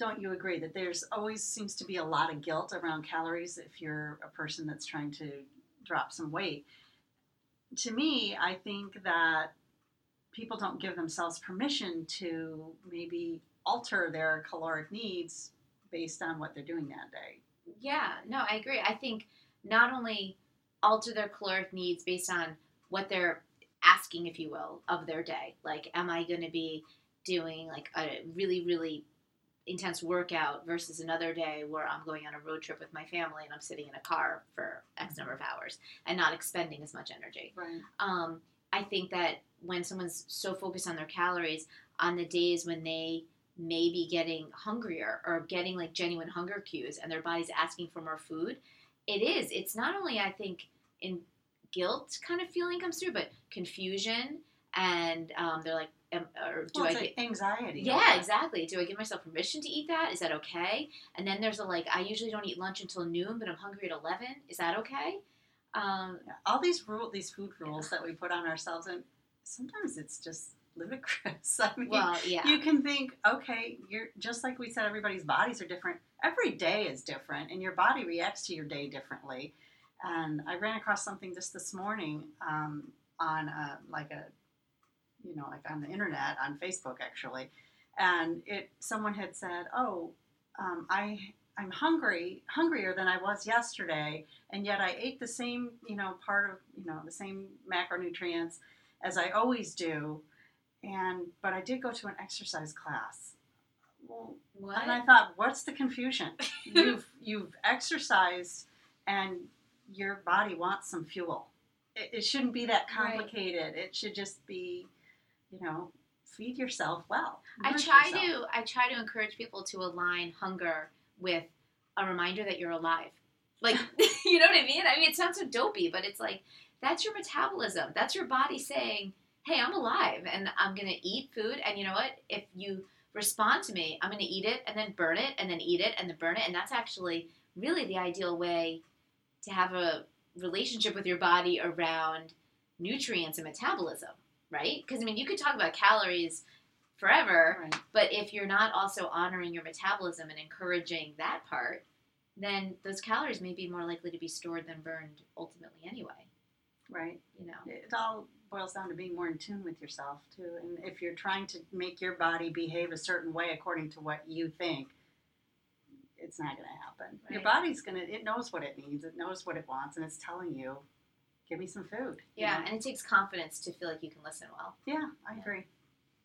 don't you agree that there's always seems to be a lot of guilt around calories if you're a person that's trying to drop some weight? To me, I think that people don't give themselves permission to maybe alter their caloric needs based on what they're doing that day. Yeah, no, I agree. I think not only alter their caloric needs based on what they're asking, if you will, of their day. Like, am I going to be doing like a really, really intense workout versus another day where I'm going on a road trip with my family and I'm sitting in a car for X number of hours and not expending as much energy. Right. I think that when someone's so focused on their calories, on the days when they may be getting hungrier or getting like genuine hunger cues and their body's asking for more food, it's not only, I think, in guilt kind of feeling comes through, but confusion, and they're like, or do I get anxiety? Yeah, exactly. Do I give myself permission to eat that? Is that okay? And then there's I usually don't eat lunch until noon, but I'm hungry at 11. Is that okay? All these food rules that we put on ourselves, and sometimes it's just ludicrous. I mean, well, yeah. You can think, okay, you're just like we said, everybody's bodies are different. Every day is different, and your body reacts to your day differently. And I ran across something just this morning on like on the internet, on Facebook actually, and someone had said, I'm hungrier than I was yesterday, and yet I ate the same, part of, the same macronutrients as I always do, but I did go to an exercise class. Well, what? And I thought, what's the confusion? You've exercised, and your body wants some fuel. It shouldn't be that complicated. Right. It should just be, feed yourself well. I try to encourage people to align hunger with a reminder that you're alive. Like, you know what I mean? I mean, it sounds so dopey, but it's like, that's your metabolism. That's your body saying, hey, I'm alive and I'm going to eat food. And you know what? If you respond to me, I'm going to eat it and then burn it and then eat it and then burn it. And that's actually really the ideal way to have a relationship with your body around nutrients and metabolism, right? Because, I mean, you could talk about calories forever, right. But if you're not also honoring your metabolism and encouraging that part, then those calories may be more likely to be stored than burned ultimately anyway. Right. It all boils down to being more in tune with yourself, too. And if you're trying to make your body behave a certain way according to what you think, it's not going to happen. Right. Your body's it knows what it needs. It knows what it wants, and it's telling you, give me some food. Yeah, and it takes confidence to feel like you can listen well. Yeah, I agree.